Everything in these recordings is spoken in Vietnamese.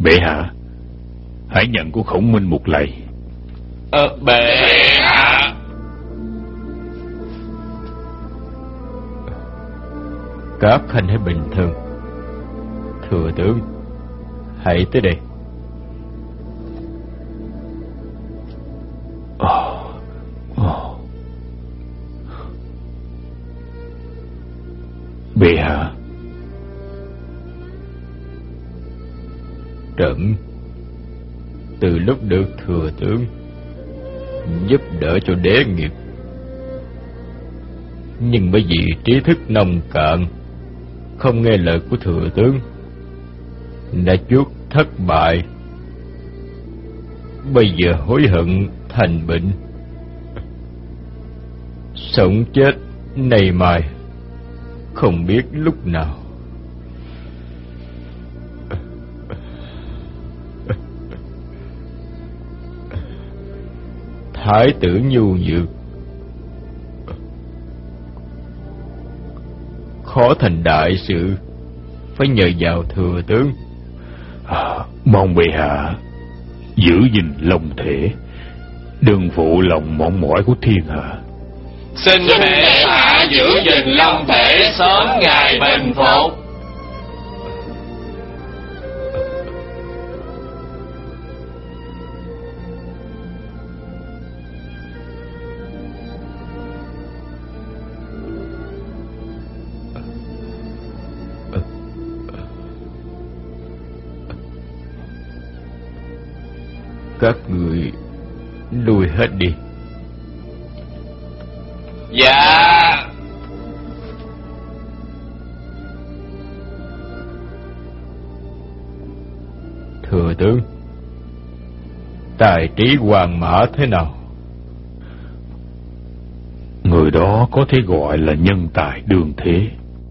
Bệ hạ, hãy nhận của Khổng Minh một lạy. Bệ hạ. Các khanh hãy bình thân. Thừa tướng, hãy tới đây. Bệ hạ, trẫm từ lúc được thừa tướng giúp đỡ cho đế nghiệp, nhưng bởi vì trí thức nông cạn, không nghe lời của thừa tướng, đã chuốc thất bại. Bây giờ hối hận thành bệnh, sống chết nay mai không biết lúc nào. Thái tử nhu nhược, khó thành đại sự, phải nhờ vào thừa tướng. Mong bệ hạ giữ gìn lòng thể, đừng phụ lòng mong mỏi của thiên hạ. Xin bệ hạ giữ gìn long thể, sớm ngày bình phục. Các người lui hết đi. Dạ. Thừa tướng, tài trí Hoàng Mã thế nào? Người đó có thể gọi là nhân tài đương thế.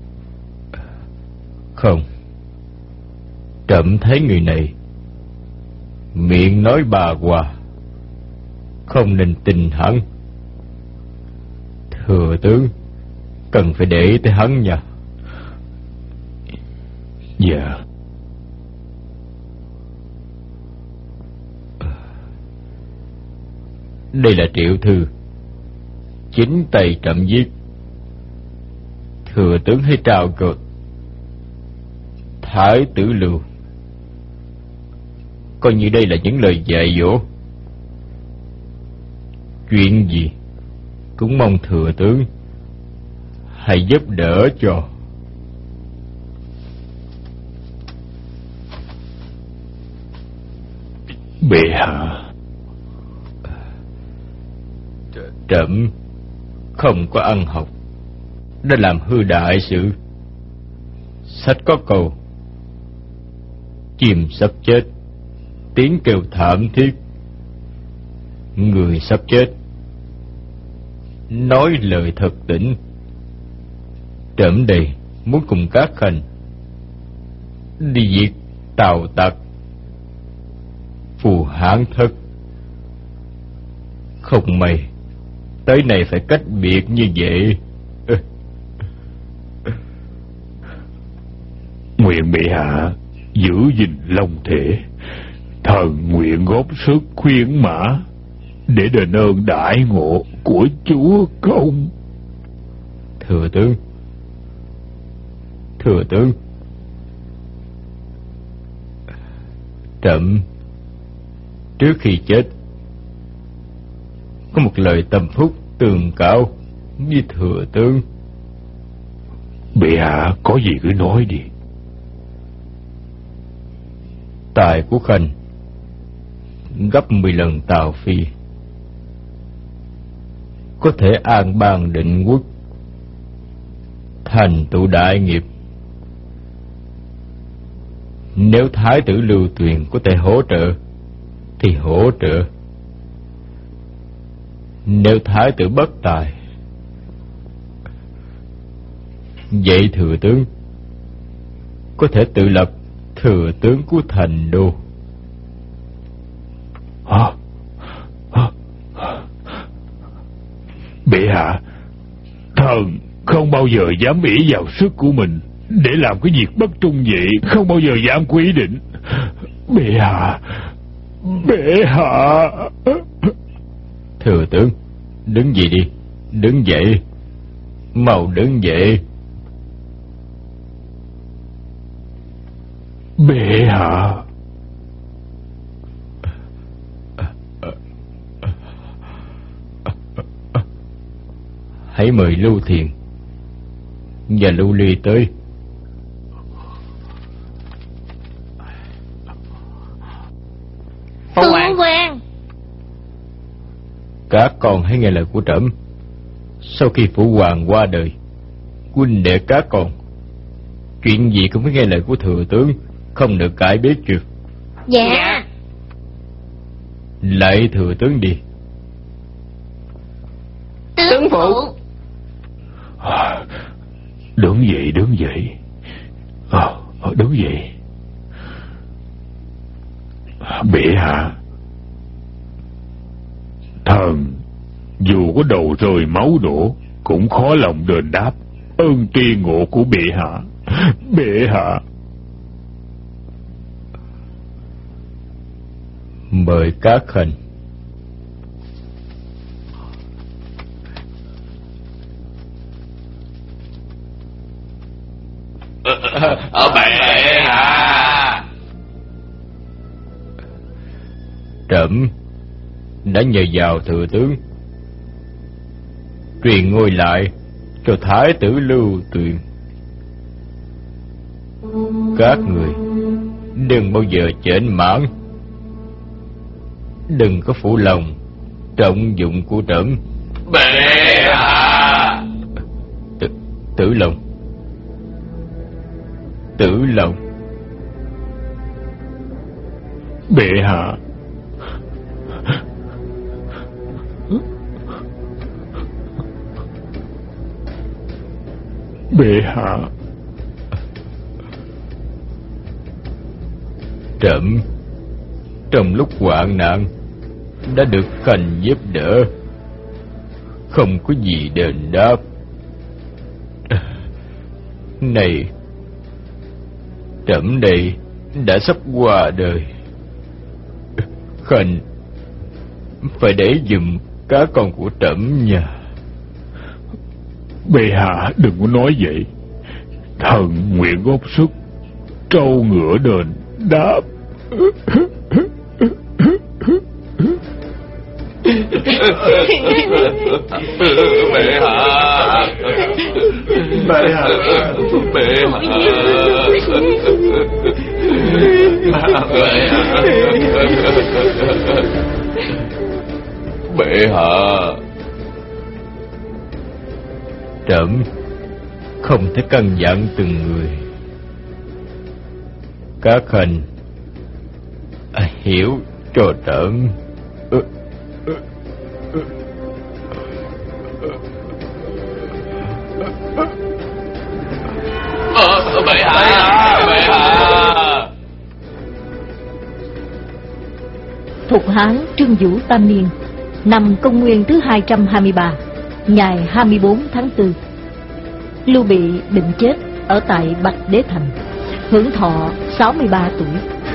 Không, trẫm thấy người này miệng nói bà hòa, không nên tin hắn. Thừa tướng cần phải để ý tới hắn nha. Dạ. Đây là triệu thư, chính tay trẫm viết. Thừa tướng hãy trao cho Thái tử Lưu, coi như đây là những lời dạy dỗ. Chuyện gì cũng mong thừa tướng hãy giúp đỡ cho. Bệ hạ, trẫm không có ăn học đã làm hư đại sự. Sách có câu: chim sắp chết, tiếng kêu thảm thiết. Người sắp chết, nói lời thật tỉnh. Trẫm đây muốn cùng các khanh đi diệt Tào Tặc, Phù Hán Thất. Không may tới này phải cách biệt như vậy. nguyện bệ hạ giữ gìn long thể, thần nguyện góp sức khuyến mã để đền ơn đại ngộ của chúa công. Thừa tướng, trẫm trước khi chết có một lời tâm phúc tường cao với thừa tướng. Bệ hạ có gì cứ nói đi. Tài của khanh gấp 10 lần Tào Phi, có thể an bang định quốc, thành tựu đại nghiệp. Nếu Thái tử Lưu Tuyền có thể hỗ trợ thì hỗ trợ. Nếu Thái tử bất tài, vậy thừa tướng có thể tự lập thừa tướng của thành đô. Bệ hạ, thần không bao giờ dám ỷ vào sức của mình để làm cái việc bất trung vậy, không bao giờ dám quyết định. Bệ hạ, bệ hạ. Thừa tướng, đứng dậy đi, đứng dậy, mau đứng dậy. Bệ hạ. Hãy mời Lưu Thiền và Lưu Ly tới. Phụ hoàng. Các con hãy nghe lời của trẫm. Sau khi phụ hoàng qua đời, huynh đệ các con chuyện gì cũng phải nghe lời của thừa tướng, không được cãi biết chưa? Dạ. Lại thừa tướng đi. Tướng phụ. Đứng dậy, đứng dậy. Đứng dậy. Bệ hạ, thần dù có đầu rơi máu đổ cũng khó lòng đền đáp ơn tri ngộ của bệ hạ. Bệ hạ. Mời các khanh. Bệ hạ. Trẫm đã nhờ vào thừa tướng truyền ngôi lại cho thái tử Lưu Tuyền. Các người đừng bao giờ chểnh mãn, đừng có phụ lòng trọng dụng của trẫm. Bệ hạ. Tử Long, Tử Long. Bệ hạ. Bệ hạ. Trẫm trong lúc hoạn nạn đã được khanh giúp đỡ, không có gì đền đáp. Này, trẫm đây đã sắp qua đời, khanh phải để giùm các con của trẫm nha. Bệ hạ đừng có nói vậy. Thần nguyện góp sức trâu ngựa đền đáp. Bệ hạ. Bệ hạ. Bệ hạ. Bệ hạ. Trẫm không thể căn dặn từng người. Các khanh hiểu cho trẫm. Bệ hạ. Bệ hạ. Thục Hán Trương Vũ Tam Niên, năm Công nguyên thứ 223, ngày 24 tháng 4, Lưu Bị định chết ở tại Bạch Đế Thành, hưởng thọ 63 tuổi.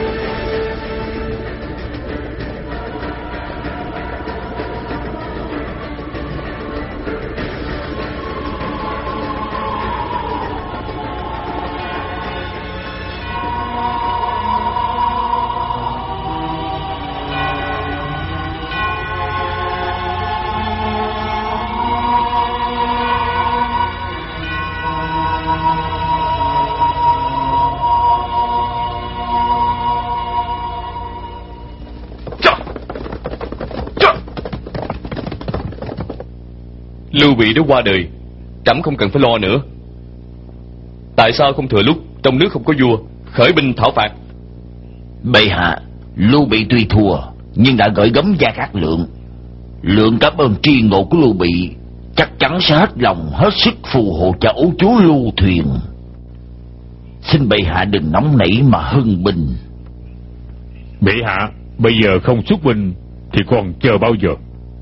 Lưu Bị đã qua đời, trẫm không cần phải lo nữa. Tại sao không thừa lúc trong nước không có vua khởi binh thảo phạt? Bệ hạ, Lưu Bị tuy thua nhưng đã gửi gắm Gia Cát Lượng. Lượng cảm ơn tri ngộ của Lưu Bị, chắc chắn sẽ hết lòng hết sức phù hộ cho ấu chúa Lưu Thuyền. Xin bệ hạ đừng nóng nảy mà hưng binh. Bệ hạ, bây giờ không xuất binh thì còn chờ bao giờ?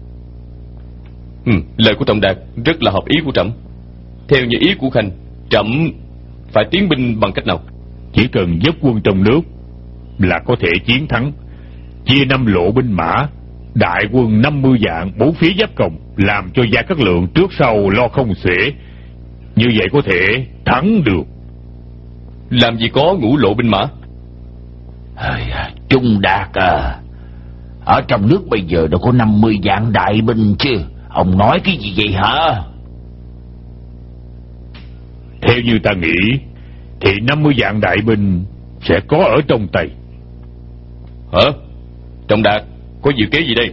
Lời của Trọng Đạt rất là hợp ý của trẫm. Theo như ý của khanh, trẫm phải tiến binh bằng cách nào? Chỉ cần dốc quân trong nước là có thể chiến thắng. Chia 5 lộ binh mã, đại quân 50 vạn, 4 phía giáp công, làm cho Gia Cát Lượng trước sau lo không xuể. Như vậy có thể thắng được. Làm gì có ngũ lộ binh mã. Trung Đạt à, ở trong nước bây giờ đâu có 50 vạn đại binh chứ. Ông nói cái gì vậy hả? Theo như ta nghĩ thì 50 vạn đại binh sẽ có ở trong tay. Hả? Trọng Đạt có dự kế gì đây?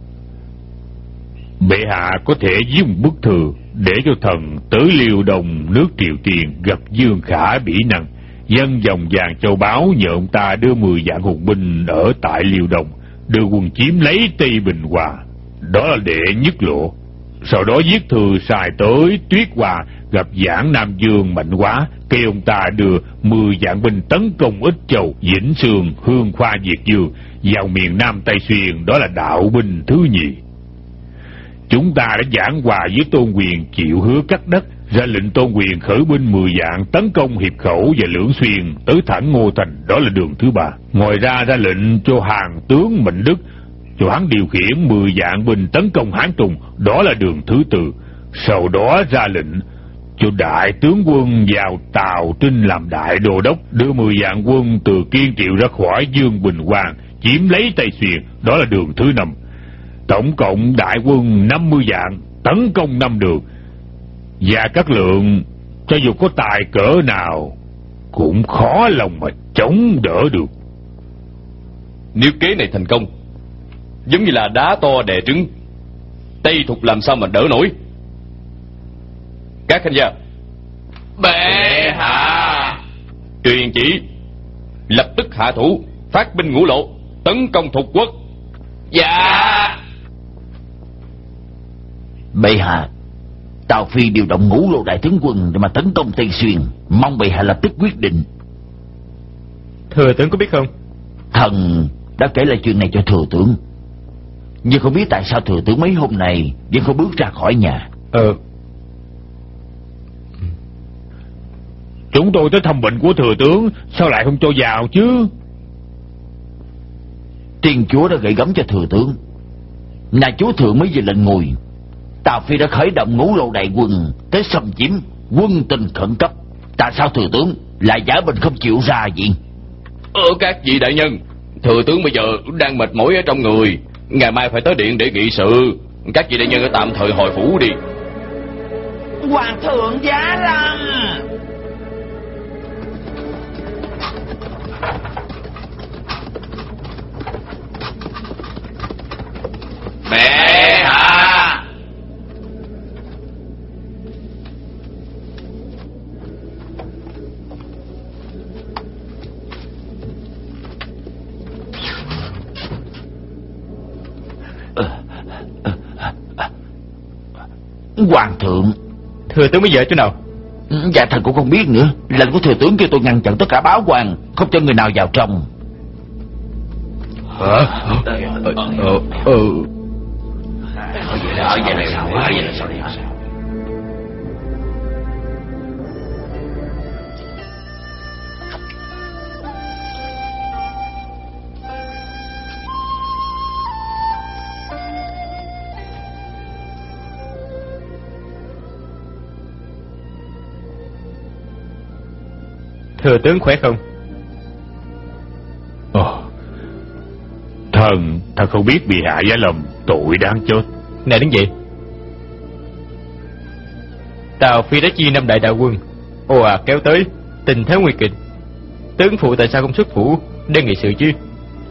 Bệ hạ có thể viết một bức thư để cho thần tới Liêu Đồng nước Triều Tiền gặp Dương Khả Bỉ Năng, dân dòng vàng châu báu nhờ ông ta đưa 10 vạn hùng binh ở tại Liêu Đồng, đưa quân chiếm lấy Tây Bình Hòa. Đó là đệ nhất lộ. Sau đó viết thư sai tới Tuyết Hòa gặp Giảng Nam Dương Mạnh Quá, kêu ông ta đưa 10 vạn binh tấn công Ích Châu, Vĩnh Sương, Hương Khoa, Việt Dương vào miền Nam Tây Xuyên. Đó là đạo binh thứ nhì. Chúng ta đã giảng hòa với Tôn Quyền chịu hứa cắt đất, ra lệnh Tôn Quyền khởi binh 10 vạn tấn công Hiệp Khẩu và Lưỡng Xuyên tới thẳng Ngô Thành. Đó là đường thứ ba. Ngoài ra ra lệnh cho Hàn tướng Mạnh Đức cho hắn điều khiển 10 vạn binh tấn công Hán Trung. Đó là đường thứ tư. Sau đó ra lệnh cho đại tướng quân vào Tào Trinh làm đại đô đốc, đưa 10 vạn quân từ Kiên Triệu ra khỏi Dương Bình Hoàng, chiếm lấy Tây Xuyên. Đó là đường thứ năm. Tổng cộng đại quân 50 vạn tấn công 5 đường. Và Cát Lượng cho dù có tài cỡ nào cũng khó lòng mà chống đỡ được. Nếu kế này thành công, giống như là đá to đè trứng, Tây Thục làm sao mà đỡ nổi. Các khanh gia. Bệ hạ. Truyền chỉ lập tức hạ thủ, phát binh ngũ lộ tấn công Thục quốc. Dạ. Bệ hạ, Tào Phi điều động ngũ lộ đại tướng quân để mà tấn công Tây Xuyên, mong bệ hạ lập tức quyết định. Thừa tướng có biết không? Thần đã kể lại chuyện này cho thừa tướng, nhưng không biết tại sao thừa tướng mấy hôm nay vẫn không bước ra khỏi nhà. Chúng tôi tới thăm bệnh của thừa tướng, sao lại không cho vào chứ? Tiên chúa đã gửi gắm cho thừa tướng, nhà chúa thượng mới vừa lên ngôi, Tào Phi đã khởi động ngũ lộ đại quân tới xâm chiếm, quân tình khẩn cấp. Tại sao thừa tướng lại giả bình không chịu ra vậy? Các vị đại nhân, thừa tướng bây giờ đang mệt mỏi ở trong người, ngày mai phải tới điện để nghị sự. Các vị đại nhân tạm thời hồi phủ đi. Hoàng thượng giá lâm. Bệ hạ. Hoàng thượng. Thừa tướng bây giờ chỗ nào? Dạ thần cũng không biết nữa. Lệnh của thừa tướng kêu tôi ngăn chặn tất cả báo quan, không cho người nào vào trong. Thừa tướng khỏe không? Thần không biết bị hạ giá lầm, tội đáng chết. Này đứng dậy. Tào Phi đã chia 5 đại đạo quân ồ kéo tới, tình thế nguy kịch. Tướng phụ tại sao không xuất phủ để nghị sự chứ?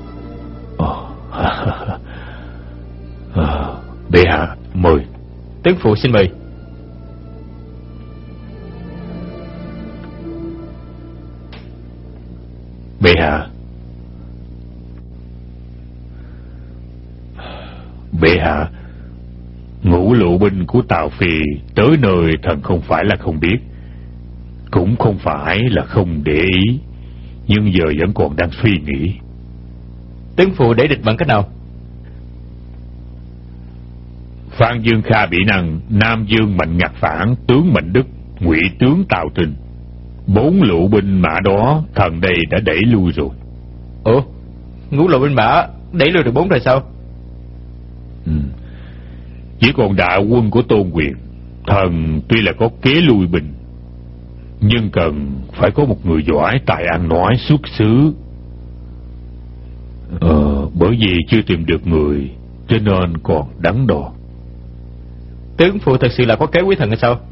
Bệ hạ mời. Tướng phụ xin mời. Bệ hạ. Bệ hạ, ngũ lộ binh của Tào Phi tới nơi thần không phải là không biết, cũng không phải là không để ý, nhưng giờ vẫn còn đang suy nghĩ. Tướng phụ để địch bằng cách nào? Phan Dương Kha Bỉ Năng, Nam Dương Mạnh Ngạc Phản, tướng Mạnh Đức, Ngụy tướng Tào Trình, 4 lộ binh mã đó thần đây đã đẩy lui rồi. Ủa, ngũ lộ binh mã đẩy lui được 4 rồi sao? Chỉ còn đạo quân của Tôn Quyền. Thần tuy là có kế lui binh, nhưng cần phải có một người giỏi tài ăn nói xuất xứ. Bởi vì chưa tìm được người, cho nên còn đắn đo. Tướng phụ thật sự là có kế quý thần hay sao?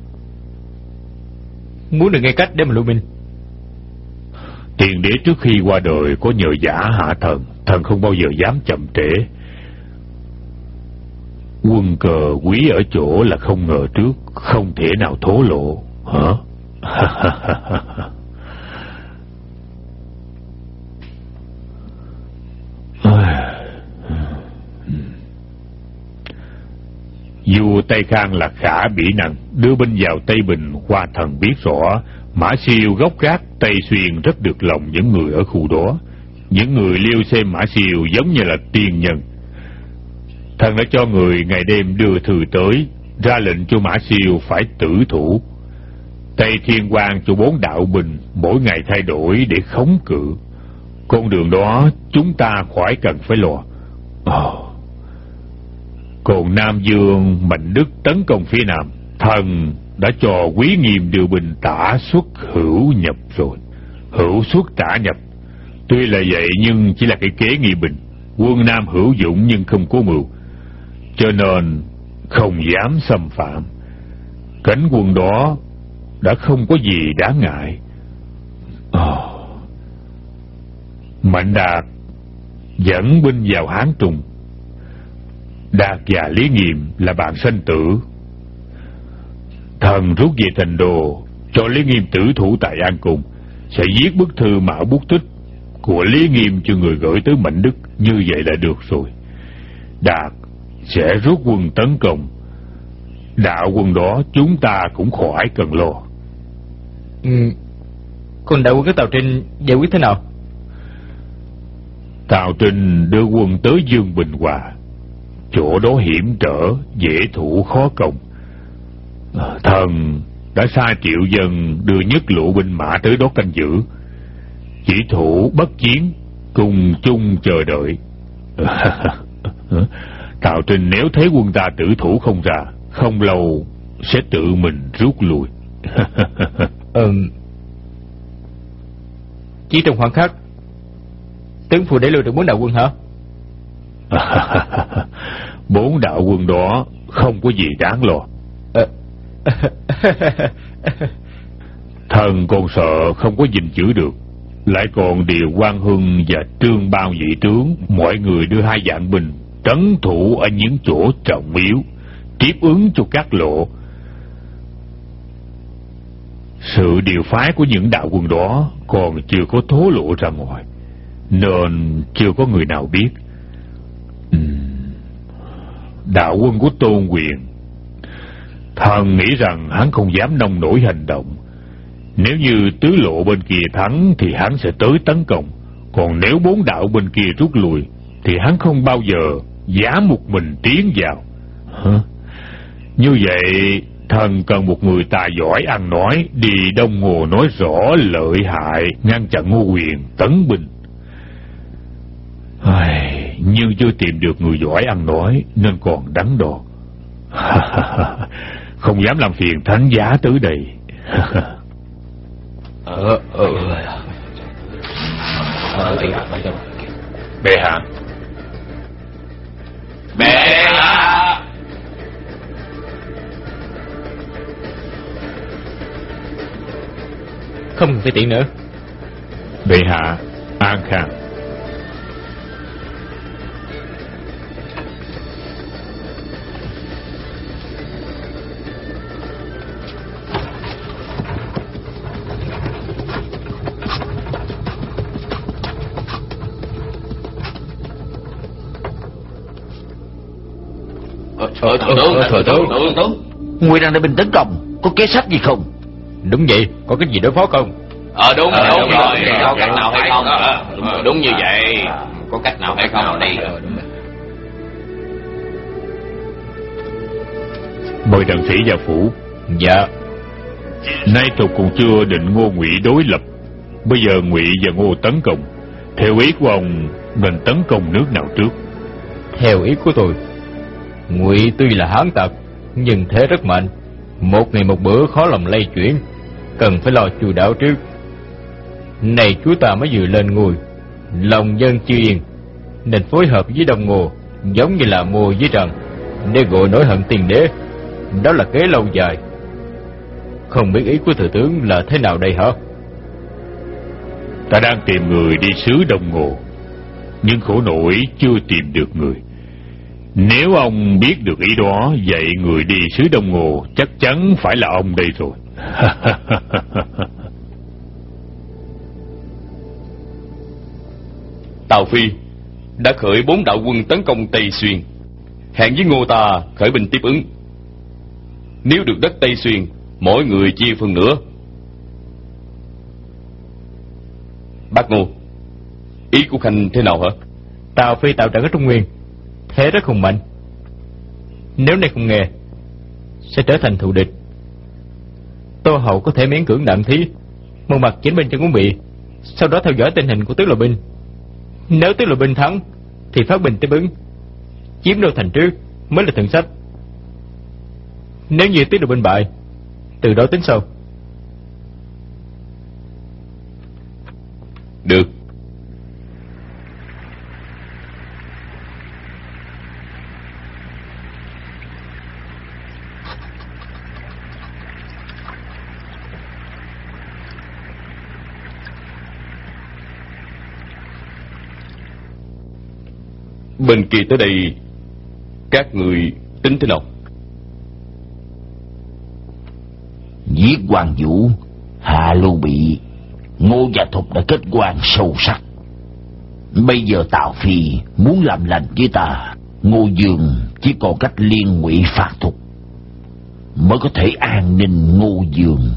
Muốn được nghe cách để mà lui binh. Tiền đế trước khi qua đời có nhờ giả hạ thần, thần không bao giờ dám chậm trễ. Quân cờ quý ở chỗ là không ngờ trước, không thể nào thổ lộ. Hả? Vua Tây Khang là Khả Bỉ Năng đưa binh vào Tây Bình. Hoa thần biết rõ Mã Siêu gốc gác Tây Xuyên rất được lòng những người ở khu đó. Những người liêu xem Mã Siêu giống như là tiên nhân. Thần đã cho người ngày đêm đưa thư tới, ra lệnh cho Mã Siêu phải tử thủ. Tây Thiên Quang cho 4 đạo binh mỗi ngày thay đổi để khống cự. Con đường đó chúng ta khỏi cần phải lo. Còn Nam Dương Mạnh Đức tấn công phía Nam, thần đã cho Quý Nghiêm điều binh tả xuất hữu nhập rồi. Hữu xuất tả nhập, tuy là vậy nhưng chỉ là cái kế nghi binh. Quân Nam hữu dụng nhưng không có mưu, cho nên không dám xâm phạm. Cánh quân đó đã không có gì đáng ngại. Mạnh Đạt dẫn binh vào Hán Trung. Đạt và Lý Nghiêm là bạn sinh tử. Thần rút về thành đô, cho Lý Nghiêm tử thủ tại An Cung, sẽ viết bức thư mạo bút tích của Lý Nghiêm cho người gửi tới Mạnh Đức. Như vậy là được rồi. Đạt sẽ rút quân tấn công. Đạo quân đó chúng ta cũng khỏi cần lo. Còn đạo quân của Tào Trinh giải quyết thế nào? Tào Trinh đưa quân tới Dương Bình Hòa. Chỗ đó hiểm trở, dễ thủ khó công. Thần đã sai triệu dân đưa nhất lộ binh mã tới đó canh giữ. Chỉ thủ bất chiến, cùng chung chờ đợi. Tào Trinh nếu thấy quân ta tử thủ không ra, không lâu sẽ tự mình rút lui. Chỉ trong khoảng khắc, tướng phụ để lui được 4 đạo quân hả? 4 đạo quân đó không có gì đáng lo. Thần còn sợ không có gìn giữ được. Lại còn điều Quang Hưng và Trương Bao vị tướng, mọi người đưa 2 vạn binh trấn thủ ở những chỗ trọng yếu, tiếp ứng cho các lộ. Sự điều phái của những đạo quân đó còn chưa có thố lộ ra ngoài, nên chưa có người nào biết. Đạo quân của Tôn Quyền, thần nghĩ rằng hắn không dám nông nổi hành động. Nếu như tứ lộ bên kia thắng thì hắn sẽ tới tấn công. Còn nếu 4 đạo bên kia rút lui thì hắn không bao giờ dám một mình tiến vào. Như vậy thần cần một người tài giỏi ăn nói, đi đông ngô nói rõ lợi hại, ngăn chặn Ngô Quyền tấn binh. Nhưng chưa tìm được người giỏi ăn nói nên còn đắn đo. Không dám làm phiền thánh giá tới đây. Bệ hạ. Bệ hạ. Không phải tiện nữa. Bệ hạ an khang. Tướng Nguyên đang để binh tấn công, có kế sách gì không? Đúng vậy, có cái gì đối phó không? Đúng rồi, có cách nào hay không? Đúng như vậy, có cách nào hay không đây? Mời đặng sĩ vào phủ. Dạ. Nay tục còn chưa định Ngô Ngụy đối lập. Bây giờ Ngụy và Ngô tấn công, Theo ý của ông, nên tấn công nước nào trước? Theo ý của tôi, Ngụy tuy là hán tặc, nhưng thế rất mạnh, một ngày một bữa khó lòng lay chuyển, cần phải lo chu đáo trước. Này chúa ta mới vừa lên ngôi, lòng dân chưa yên, nên phối hợp với Đông Ngô, giống như là Ngô với Trần, để gọi nổi hận tiền đế. Đó là kế lâu dài. Không biết ý của thừa tướng là thế nào đây hả? Ta đang tìm người đi xứ Đông Ngô, nhưng khổ nổi chưa tìm được người. Nếu ông biết được ý đó, vậy người đi xứ Đông Ngô chắc chắn phải là ông đây rồi. Tào Phi đã khởi 4 đạo quân tấn công Tây Xuyên, hẹn với Ngô ta khởi binh tiếp ứng. Nếu được đất Tây Xuyên, mỗi người chia phần nửa. Bác Ngô, ý của Khanh thế nào hả? Tào Phi tạo trận ở Trung Nguyên, thế rất hùng mạnh. Nếu nay không nghe, sẽ trở thành thù địch. Tô Hậu có thể miễn cưỡng đặng thí, một mặt chỉnh binh cho Ngũ Bị, sau đó theo dõi tình hình của tứ lộ binh. Nếu tứ lộ binh thắng thì phát binh tiếp ứng, chiếm đô thành trước mới là thượng sách. Nếu như tứ lộ binh bại, từ đó tính sau. Được. Bên kia tới đây, các người tính thế nào? Giết Hoàng Vũ, hạ Lưu Bị, Ngô và Thục đã kết quan sâu sắc. Bây giờ Tào Phi muốn làm lành với ta, Ngô Dương chỉ còn cách liên ngụy phạt Thục mới có thể an ninh Ngô Dương.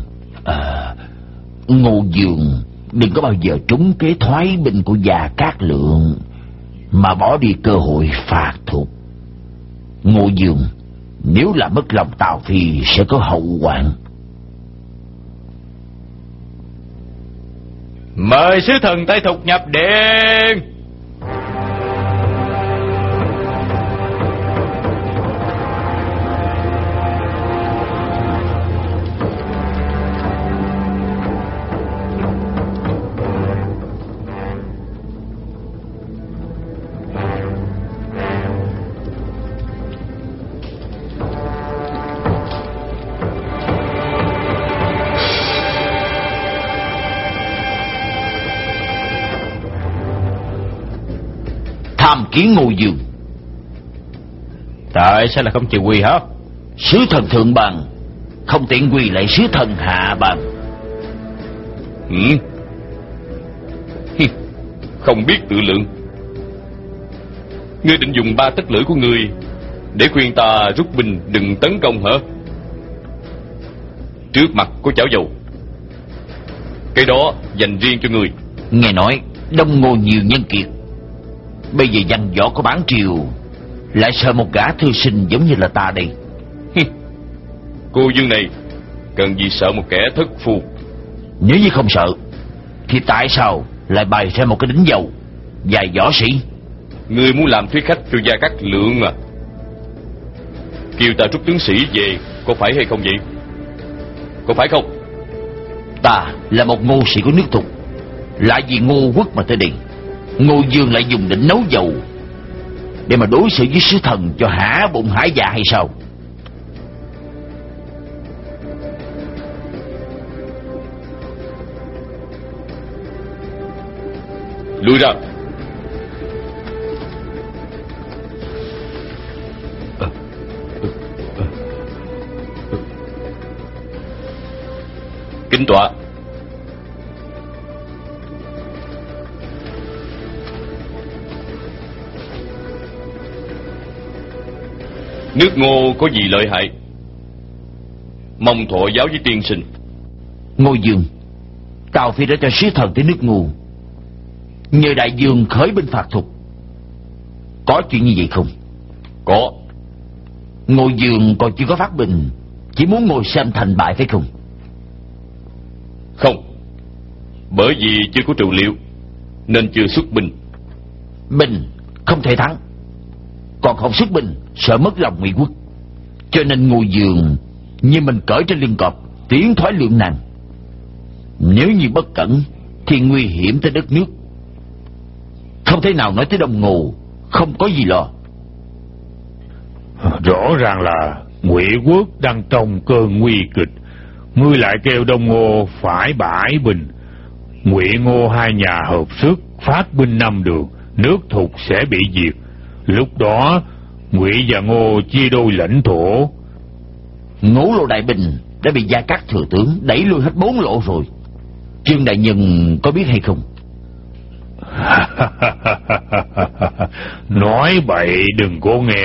Ngô Dương đừng có bao giờ trúng kế thoái binh của Gia Cát Lượng mà bỏ đi cơ hội phạt Thục. Ngô Dương nếu làm mất lòng Tào Phi sẽ có hậu hoạn. Mời sứ thần Tây Thục nhập điện. Tham kiến Ngô Dương. Tại sao là không chịu quỳ hả? Sứ thần thượng bàn không tiện quỳ lại sứ thần hạ bàn. Không biết tự lượng. Ngươi định dùng 3 tấc lưỡi của ngươi để khuyên ta rút binh đừng tấn công hả? Trước mặt có chảo dầu, cái đó dành riêng cho ngươi. Nghe nói Đông Ngô nhiều nhân kiệt, bây giờ văn võ có bán triều, lại sợ một gã thư sinh giống như là ta đây. Cô Dương này cần gì sợ một kẻ thất phu? Nếu như không sợ thì tại sao lại bày ra một cái đính dầu vài võ sĩ? Ngươi muốn làm thuyết khách cho Gia Cát Lượng à? Kêu ta rút tướng sĩ về có phải hay không vậy? Có phải không? Ta là một ngô sĩ của nước Thục, lại vì Ngô quốc mà tới đây. Ngô Dương lại dùng định nấu dầu để mà đối xử với sứ thần cho hả bụng hả dạ hay sao? Lui ra. Kính tọa. Nước Ngô có gì lợi hại? Mong thọ giáo với tiên sinh. Ngô Dương, Tào Phi đã cho sứ thần tới nước Ngô, nhờ đại dương khởi binh phạt Thục. Có chuyện như vậy không? Có. Ngô Dương còn chưa có phát binh, chỉ muốn ngồi xem thành bại phải không? Không, bởi vì chưa có trù liệu. nên chưa xuất binh. Binh không thể thắng, còn không xuất binh sợ mất lòng Ngụy quốc, cho nên Ngô Dương như mình cởi trên lưng cọp, tiến thoái lưỡng nan. Nếu như bất cẩn thì nguy hiểm tới đất nước. Không thể nào nói tới Đông Ngô không có gì lo. Rõ ràng là Ngụy quốc đang trong cơn nguy kịch, ngươi lại kêu Đông Ngô phải bãi binh. Ngụy Ngô hai nhà hợp sức phát binh 5 đường, nước Thục sẽ bị diệt. Lúc đó Ngụy và Ngô chia đôi lãnh thổ. Ngũ lộ đại binh đã bị Gia Cát thừa tướng đẩy lui hết 4 lộ rồi. Trương đại nhân có biết hay không? Nói bậy đừng có nghe.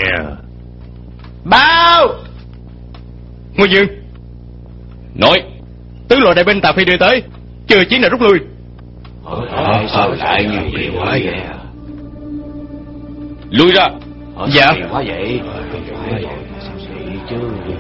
Báo! Ngô Dương, Nói. tứ lộ đại binh Tào Phi đưa tới, chưa chiến nào rút lui. Sao lại như vậy quá vậy? Lui ra. Dạ. Quá vậy. Chứ.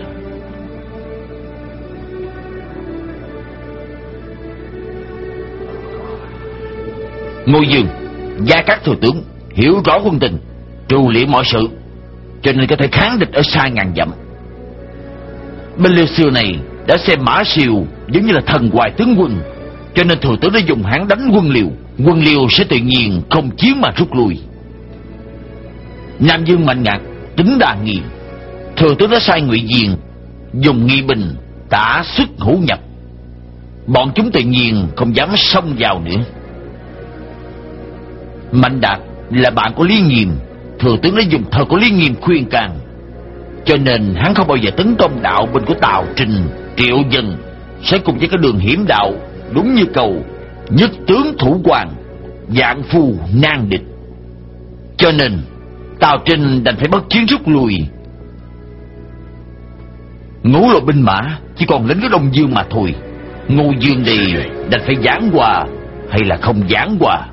Ngô Dương, Gia Cát thừa tướng hiểu rõ quân tình, trù liễu mọi sự, cho nên có thể kháng địch ở xa ngàn dặm. Bên Liêu xưa này đã xem Mã Siêu giống như là thần hoài tướng quân, cho nên thừa tướng đã dùng hãn đánh quân Liêu. Quân Liêu sẽ tự nhiên không chiến mà rút lui. Nam Dương mạnh ngạc, tính đa nghi, thừa tướng đã sai Ngụy Diên dùng nghi binh tả xuất hữu nhập, bọn chúng tự nhiên không dám xông vào nữa. Mạnh Đạt là bạn của Lý Nghiêm, thừa tướng đã dùng thơ của Lý Nghiêm khuyên can, cho nên hắn không bao giờ tấn công đạo binh của Tào Trình, Triệu Dân sẽ cùng với cái đường hiểm đạo, đúng như câu nhất tướng thủ quan, vạn phu nan địch. Cho nên Tào Trình đành phải bất chiến rút lui. Ngũ lộ binh mã chỉ còn lính của Đông Dương mà thôi. Ngô Dương đi đành phải giảng hòa hay là không giảng hòa?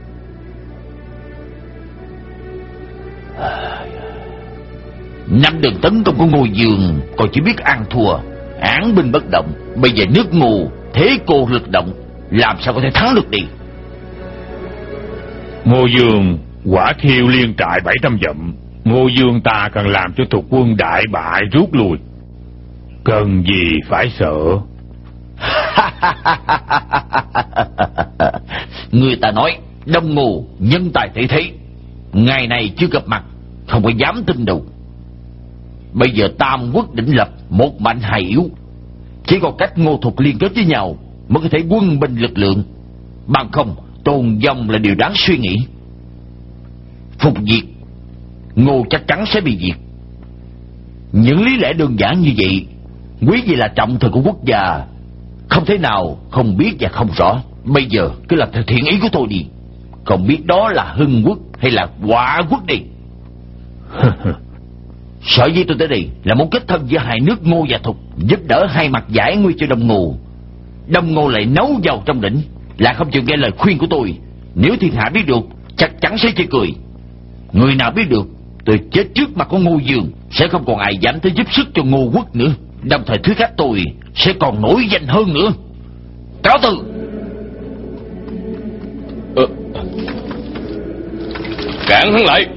Năm đường tấn công của Ngô Dương còn chỉ biết ăn thua, án binh bất động. Bây giờ nước Ngô thế cô lực động, làm sao có thể thắng được đi? Ngô Dương quả thiêu liên trại 700 dặm, Ngô Dương ta cần làm cho thuộc quân đại bại rút lui, cần gì phải sợ. Người ta nói Đông Ngô nhân tài thể thế, ngày này chưa gặp mặt không có dám tin đâu. Bây giờ tam quốc định lập, một mạnh hai yếu, chỉ có cách Ngô Thục liên kết với nhau mới có thể quân binh lực lượng, bằng không tồn vong là điều đáng suy nghĩ. Phục diệt Ngô chắc chắn sẽ bị diệt. Những lý lẽ đơn giản như vậy, quý vị là trọng thần của quốc gia, không thể nào không biết và không rõ. Bây giờ cứ làm theo thiện ý của tôi đi, không biết đó là Hưng quốc hay là Họa quốc đi. Sở dĩ tôi tới đây là muốn kết thân giữa hai nước Ngô và Thục, giúp đỡ hai mặt giải nguy cho Đông Ngô. Đông Ngô lại nấu vào trong đỉnh, là không chịu nghe lời khuyên của tôi. Nếu thiên hạ biết được chắc chắn sẽ chê cười. Người nào biết được tôi chết trước mặt của Ngô Dương, sẽ không còn ai dám tới giúp sức cho Ngô quốc nữa. Đồng thời thuyết khách tôi sẽ còn nổi danh hơn nữa. Cáo từ. Cản hắn lại.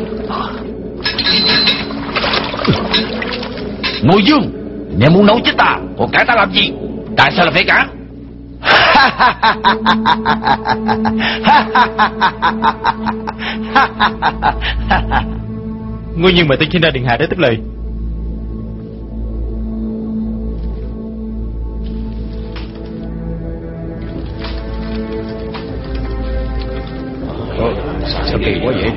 Ngô Dương, nếu muốn nấu chết ta còn cản ta làm gì? Tại sao là phải cản? Ngô Dương mời tiên sinh ra điện hạ để tức lời. Sao kỳ quá vậy?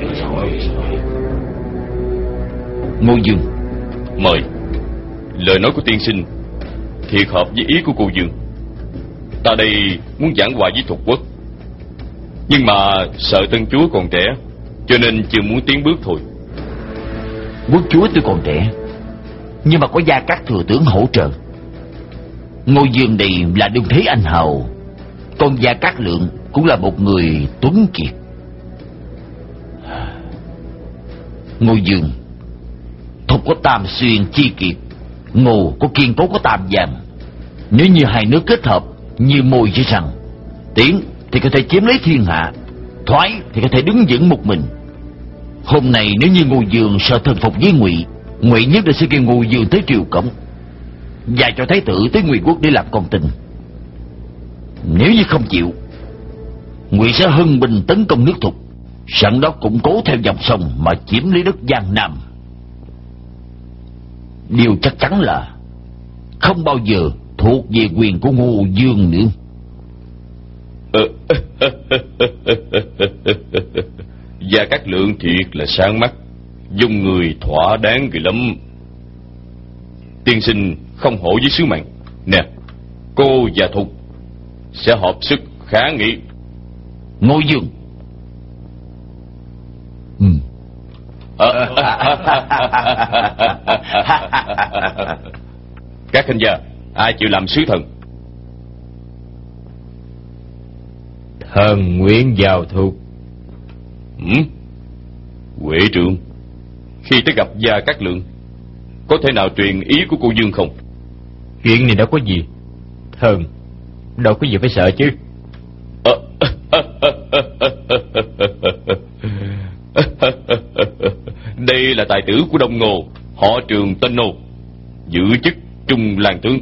Ngô Dương, Mời. Lời nói của tiên sinh thiệt hợp với ý của cô Dương. Ta đây muốn giảng hòa với Thục quốc, nhưng mà sợ tân chúa còn trẻ, cho nên chưa muốn tiến bước thôi. quốc chúa tôi còn trẻ, nhưng mà có Gia Cát thừa tướng hỗ trợ. Ngô Dương đây là đương thế anh hào, còn Gia Cát Lượng cũng là một người tuấn kiệt. Ngô Dương, Thục có Tam Xuyên chi kiệt, Ngô có Kiên Cố có Tam Giang. Nếu như hai nước kết hợp như môi với răng, Tiến thì có thể chiếm lấy thiên hạ, thoái thì có thể đứng vững một mình. Hôm nay nếu như Ngô Dương sợ thần phục với Ngụy nhất định sẽ kêu Ngô Dương tới triều cổng và cho thái tử tới Ngụy quốc để làm con tin. Nếu như không chịu, Ngụy sẽ hưng binh tấn công nước Thục, sẵn đó củng cố theo dòng sông mà chiếm lấy đất Giang Nam. Điều chắc chắn là không bao giờ thuộc về quyền của Ngô Dương nữa. Gia Cát Lượng thiệt là sáng mắt, dùng người thỏa đáng kỳ lắm. Tiên sinh không hổ với sứ mạng. Nè, cô và Thục sẽ hợp sức kháng nghị. Ngô Dương. Các khanh gia, ai chịu làm sứ thần? Thần nguyện vào Thục. Huệ trượng, khi tới gặp Gia Cát Lượng, có thể nào truyền ý của cô Dương không? Chuyện này đâu có gì, thần đâu có gì phải sợ chứ. Đây là tài tử của Đông Ngô, họ Trường tên Nô, giữ chức trung lang tướng.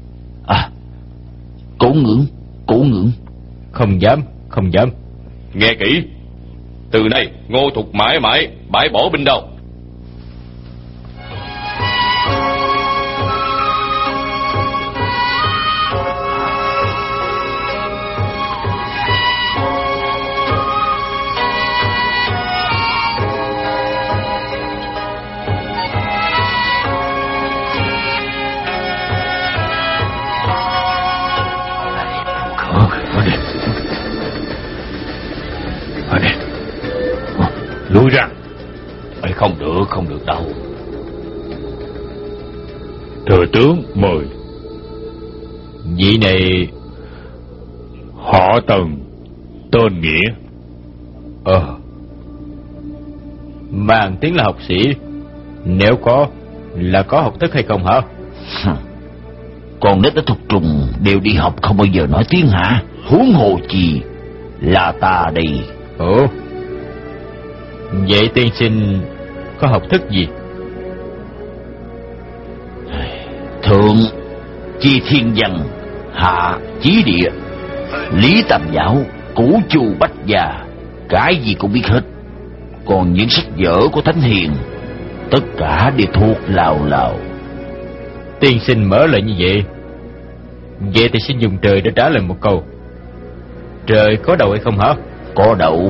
Cổ ngưỡng. Không dám. Nghe kỹ, từ nay Ngô Thục mãi mãi bãi bỏ binh đao. Lui ra. Không được đâu. Thừa tướng mời. Vị này Họ Tần, tên Nghĩa. mang tiếng là học sĩ, nếu có là có học thức hay không hả? Còn nít ở Thục Trùng đều đi học không bao giờ nói tiếng hả? Huống hồ chi là ta đây. Ủa, vậy tiên sinh có học thức gì? Thượng chi thiên văn, hạ chí địa, lý tam giáo, củ chu bách gia, cái gì cũng biết hết. Còn những sách vở của thánh hiền tất cả đều thuộc lào lào. Tiên sinh mở lời như vậy, vậy thì xin dùng trời để trả lời một câu. Trời có đầu hay không hả? Có đầu.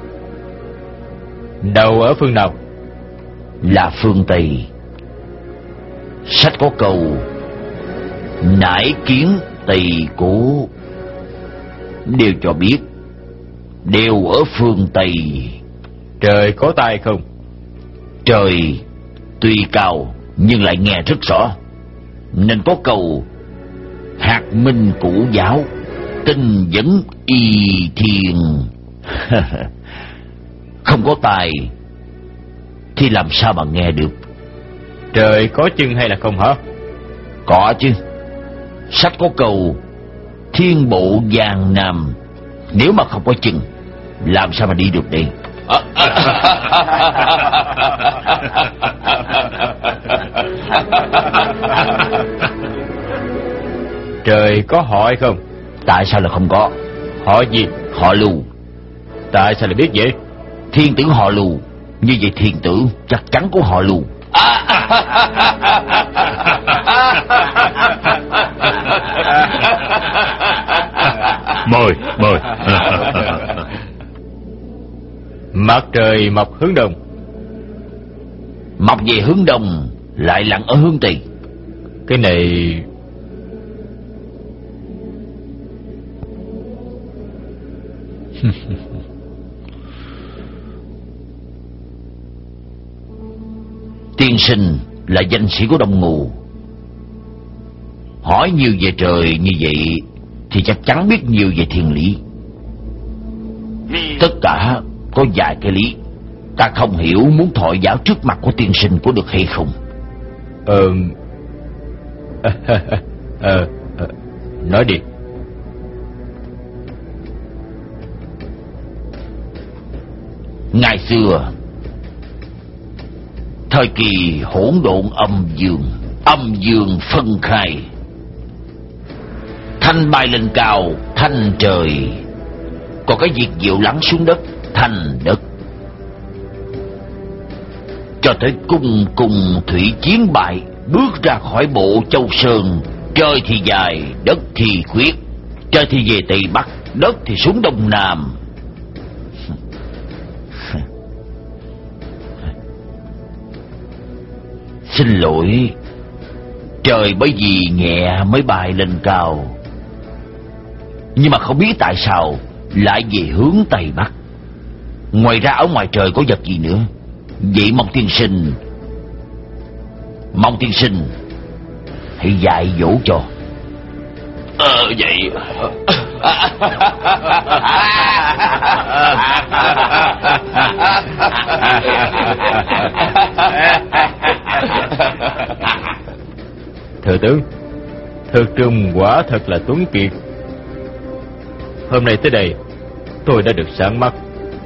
Đầu ở phương nào? Là phương Tây. Sách có câu nải kiến Tây Cố, đều cho biết đều ở phương Tây. Trời có tai không? Trời tuy cao nhưng lại nghe rất rõ, nên có câu hạt minh cũ giáo, tinh vấn y thiên. Không có tai thì làm sao mà nghe được? Trời có chân hay là không hả? Có chứ. Sách có câu thiên bộ Giang Nam, nếu mà không có chân làm sao mà đi được đây? Trời có họ hay không? Tại sao là không có? Họ gì? Họ Lưu. Tại sao lại biết vậy? Thiên tử họ Lưu, như vậy thiên tử chắc chắn của họ Lưu. Mời. Mặt trời mọc hướng đông. Mọc về hướng đông lại lặn ở hướng tây. Cái này Tiên sinh là danh sĩ của Đông Ngô, hỏi nhiều về trời như vậy thì chắc chắn biết nhiều về thiên lý. Tất cả có vài cái lý ta không hiểu, muốn thọ giáo trước mặt của tiên sinh có được hay không? Nói đi. Ngày xưa, thời kỳ hỗn độn âm dương phân khai, thanh bay lên cao thanh trời, còn cái việc diệu lắng xuống đất thành đất. Cho tới cung cùng thủy chiến bại, bước ra khỏi bộ Châu Sơn, trời thì dài, đất thì khuyết, trời thì về Tây Bắc, đất thì xuống Đông Nam. Xin lỗi, trời bởi vì nhẹ mới bay lên cao, nhưng mà không biết tại sao lại về hướng Tây Bắc. Ngoài ra ở ngoài trời có vật gì nữa? Vậy mong tiên sinh hãy dạy dỗ cho. Vậy Thừa tướng, Thực Trùng quả thật là tuấn kiệt. Hôm nay tới đây, tôi đã được sáng mắt.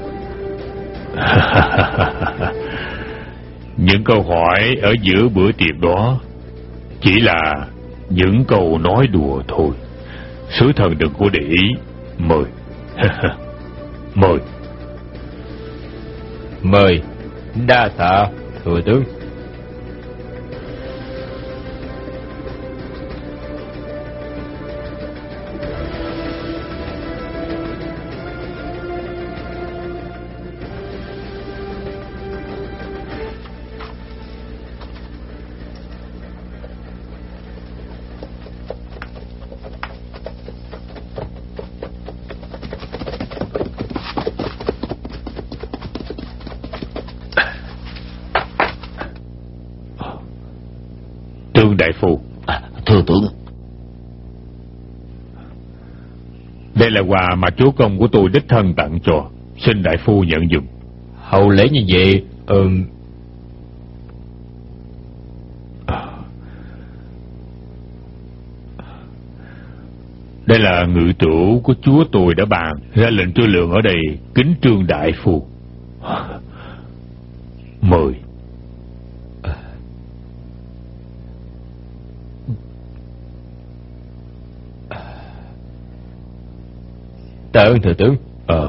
Những câu hỏi ở giữa bữa tiệc đó chỉ là những câu nói đùa thôi. Sứ thần đừng có để ý. Mời. Mời. Mời. Đa tạ thừa tướng. Trương đại phu. Thưa tướng. Đây là quà mà chúa công của tôi đích thân tặng cho, xin đại phu nhận dùng. Hậu lễ như vậy Đây là ngự tửu của chúa tôi đã bàn ra lệnh cho lượng ở đây kính Trương đại phu. Mời. Tạ ơn thừa tướng.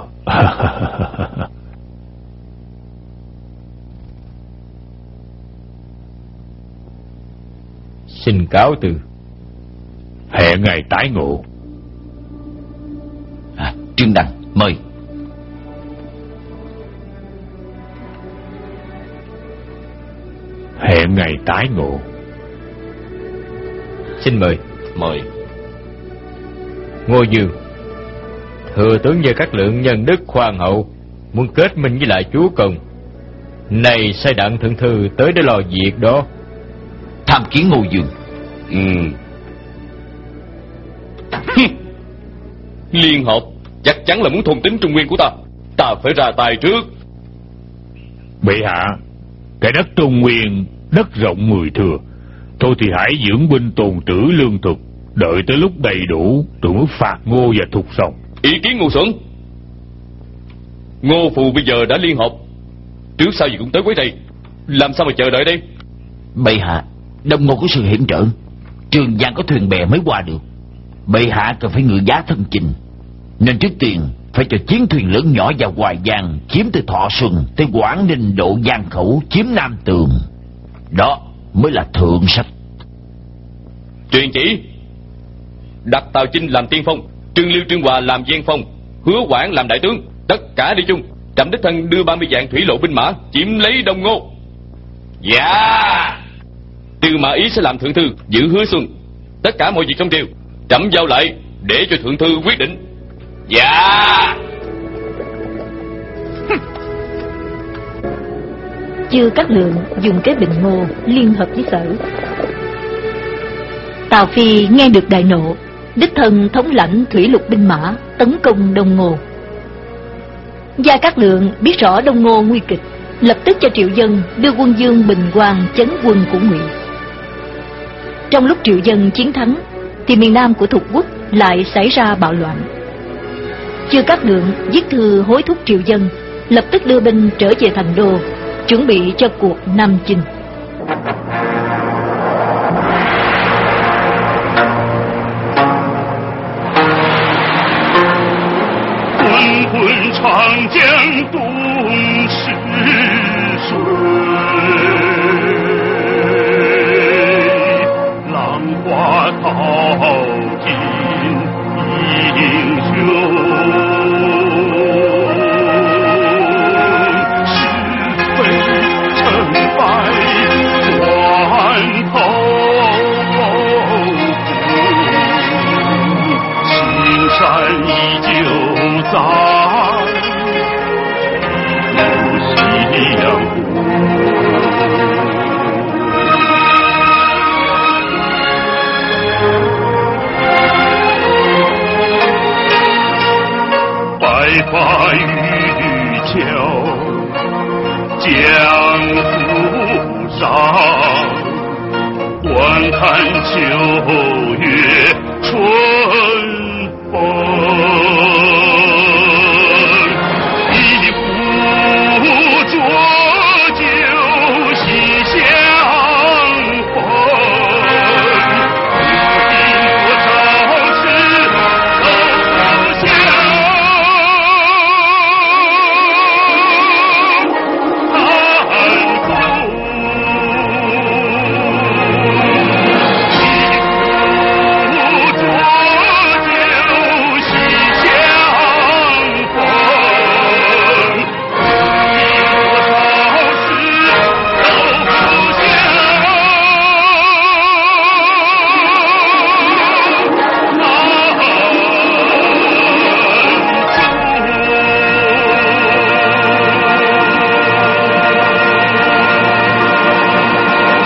Xin cáo từ. Hẹn ngày tái ngộ. Trương Đăng mời. Hẹn ngày tái ngộ. Xin mời. mời. Ngô Dương, thừa tướng Gia Cát Lượng nhân đức khoan hậu, muốn kết minh với lại chúa công. Này sai đặng thượng thư tới để lo việc đó. Tham kiến Ngô Dương. Liên hợp chắc chắn là muốn thôn tính Trung Nguyên của ta. Ta phải ra tay trước. Bệ hạ, cái đất Trung Nguyên đất rộng 10 thửa, thôi thì hãy dưỡng binh tồn trữ lương thực, đợi tới lúc đầy đủ rồi mới phạt Ngô và Thục xong. Ý kiến Ngô Xuân. Ngô Phù bây giờ đã liên hợp, trước sau gì cũng tới quấy rầy, làm sao mà chờ đợi đây? Bệ hạ, Đông Ngô có sự hiểm trở, Trường Giang có thuyền bè mới qua được. Bệ hạ cần phải ngự giá thân chinh, nên trước tiên phải cho chiến thuyền lớn nhỏ vào Hoài Giang, chiếm từ Thọ Xuân tới Quảng Ninh độ Giang Khẩu, chiếm Nam Tường. Đó mới là thượng sách. Truyền chỉ đặt Tào Chinh làm tiên phong, Trương Liêu Trương Hòa làm gian phong, Hứa Quảng làm đại tướng, tất cả đi chung. Trẫm đích thân đưa 30 vạn thủy lộ binh mã chiếm lấy Đông Ngô. Dạ. Tư Mã Ý sẽ làm thượng thư giữ Hứa Xuân. Tất cả mọi việc trong triều trẫm giao lại để cho thượng thư quyết định. Dạ. Chư Cát Lượng dùng kế Bình Ngô liên hợp với Sở. Tào Phi nghe được đại nộ, đích thân thống lãnh thủy lục binh mã tấn công Đông Ngô. Gia Cát Lượng biết rõ Đông Ngô nguy kịch, lập tức cho triệu dân đưa quân Dương bình Quang chấn quân của Ngụy. Trong lúc triệu dân chiến thắng, thì miền Nam của Thục Quốc lại xảy ra bạo loạn. Chư Cát Lượng viết thư hối thúc triệu dân lập tức đưa binh trở về thành đô, chuẩn bị cho cuộc nam chinh. Trường Giang Đông是水，浪花淘尽英雄。是非成败关头苦，青山依旧在。白发渔樵江湖上，观看秋月春。